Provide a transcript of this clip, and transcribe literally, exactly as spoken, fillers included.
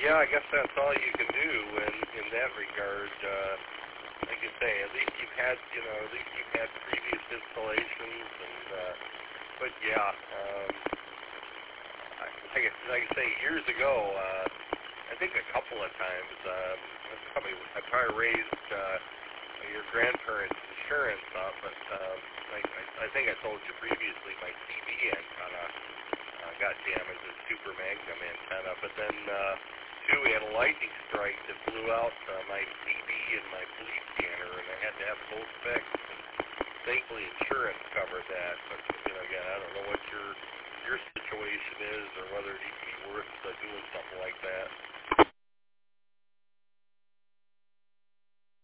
yeah, I guess that's all you can do in in that regard. Uh, like you say, at least you've had, you know, at least you've had previous installations, and uh, but yeah, um, I, like, I, like I say, years ago, uh, I think a couple of times, um, that's probably I probably raised uh, your grandparents' insurance up, but um, I, I, I think I told you previously my T V antenna uh, got damaged, a super magnum antenna, but then. Uh, Two, we had a lightning strike that blew out uh, my T V and my police scanner, and I had to have both fixed. And thankfully, insurance covered that. But you know, again, I don't know what your your situation is, or whether it would be worth uh, doing something like that.